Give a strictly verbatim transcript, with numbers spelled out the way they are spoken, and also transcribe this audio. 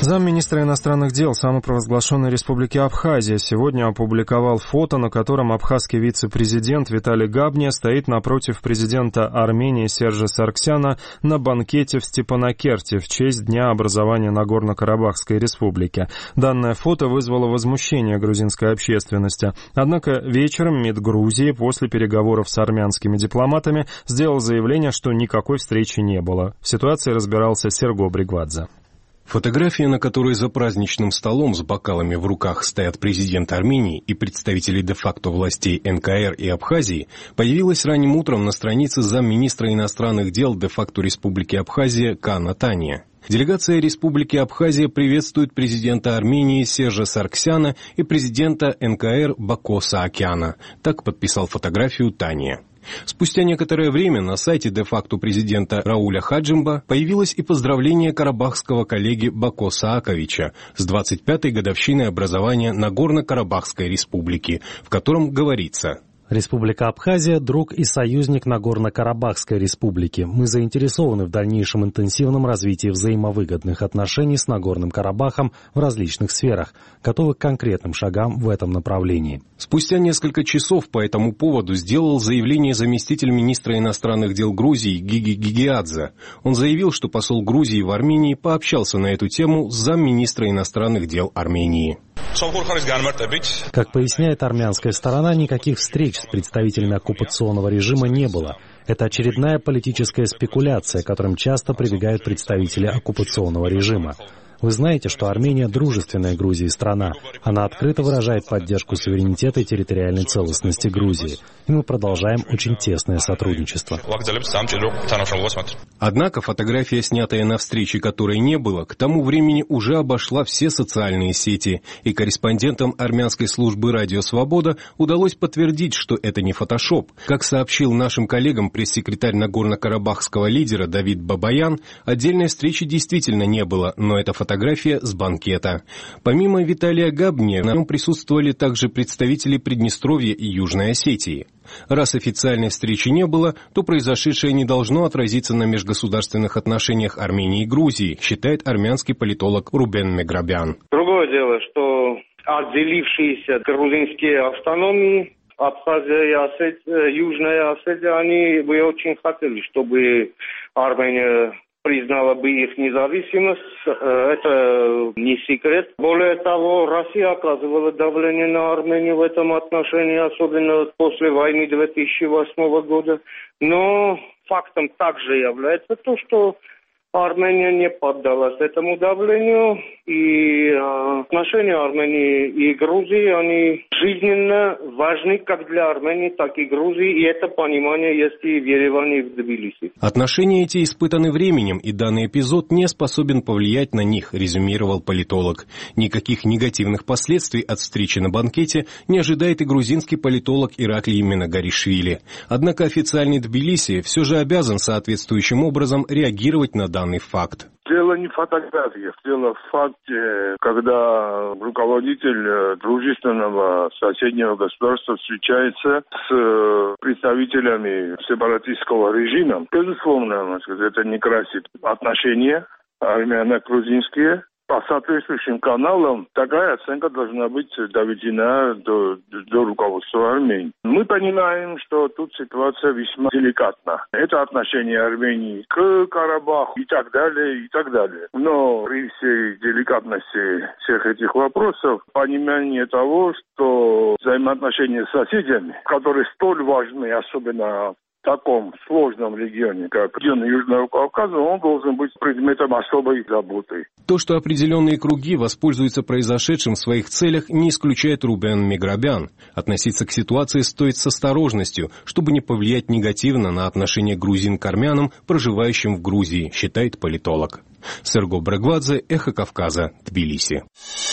Замминистра иностранных дел самопровозглашенной Республики Абхазия сегодня опубликовал фото, на котором абхазский вице-президент Виталий Габния стоит напротив президента Армении Сержа Саргсяна на банкете в Степанакерте в честь Дня образования Нагорно-Карабахской Республики. Данное фото вызвало возмущение грузинской общественности. Однако вечером МИД Грузии после переговоров с армянскими дипломатами сделал заявление, что никакой встречи не было. В ситуации разбирался Серго Бригвадзе. Фотография, на которой за праздничным столом с бокалами в руках стоят президент Армении и представители де-факто властей эн ка эр и Абхазии, появилась ранним утром на странице замминистра иностранных дел де-факто Республики Абхазия Кана Тания. Делегация Республики Абхазия приветствует президента Армении Сержа Саргсяна и президента эн ка эр Бако Саакяна. Так подписал фотографию Тания. Спустя некоторое время на сайте де-факто президента Рауля Хаджимба появилось и поздравление карабахского коллеги Бако Сааковича с двадцать пятой годовщиной образования Нагорно-Карабахской Республики, в котором говорится: Республика Абхазия – друг и союзник Нагорно-Карабахской Республики. Мы заинтересованы в дальнейшем интенсивном развитии взаимовыгодных отношений с Нагорным Карабахом в различных сферах, готовы к конкретным шагам в этом направлении. Спустя несколько часов по этому поводу сделал заявление заместитель министра иностранных дел Грузии Гиги Гигиадзе. Он заявил, что посол Грузии в Армении пообщался на эту тему с замминистра иностранных дел Армении. Как поясняет армянская сторона, никаких встреч с представителями оккупационного режима не было. Это очередная политическая спекуляция, к которым часто прибегают представители оккупационного режима. Вы знаете, что Армения – дружественная Грузии страна. Она открыто выражает поддержку суверенитета и территориальной целостности Грузии. И мы продолжаем очень тесное сотрудничество. Однако фотография, снятая на встрече, которой не было, к тому времени уже обошла все социальные сети. И корреспондентам армянской службы «Радио Свобода» удалось подтвердить, что это не фотошоп. Как сообщил нашим коллегам пресс-секретарь Нагорно-Карабахского лидера Давид Бабаян, отдельной встречи действительно не было, но это фотография Фотография с банкета. Помимо Виталия Габния, на нем присутствовали также представители Приднестровья и Южной Осетии. Раз официальной встречи не было, то произошедшее не должно отразиться на межгосударственных отношениях Армении и Грузии, считает армянский политолог Рубен Меграбян. Другое дело, что отделившиеся грузинские автономии, Абхазия и Осетия, Южная Осетия, они бы очень хотели, чтобы Армения признала бы их независимость, это не секрет. Более того, Россия оказывала давление на Армению в этом отношении, особенно после войны две тысячи восьмого года. Но фактом также является то, что Армения не поддалась этому давлению, и э, отношения Армении и Грузии, они жизненно важны как для Армении, так и Грузии, и это понимание есть и в Ереване, и в Тбилиси. Отношения эти испытаны временем, и данный эпизод не способен повлиять на них, резюмировал политолог. Никаких негативных последствий от встречи на банкете не ожидает и грузинский политолог Ираклий Миногаришвили. Однако официальный Тбилиси все же обязан соответствующим образом реагировать на данный факт. Дело не в фотографиях, дело в факте, когда руководитель дружественного соседнего государства встречается с представителями сепаратистского режима. Безусловно, это не красит отношения армяно-грузинские. По соответствующим каналам такая оценка должна быть доведена до, до руководства Армении. Мы понимаем, что тут ситуация весьма деликатна. Это отношение Армении к Карабаху и так далее, и так далее. Но при всей деликатности всех этих вопросов, понимание того, что взаимоотношения с соседями, которые столь важны, особенно в таком сложном регионе, как регион Южного Кавказа, он должен быть предметом особой заботы. То, что определенные круги воспользуются произошедшим в своих целях, не исключает Рубен Меграбян. Относиться к ситуации стоит с осторожностью, чтобы не повлиять негативно на отношение грузин к армянам, проживающим в Грузии, считает политолог. Серго Бригвадзе, Эхо Кавказа, Тбилиси.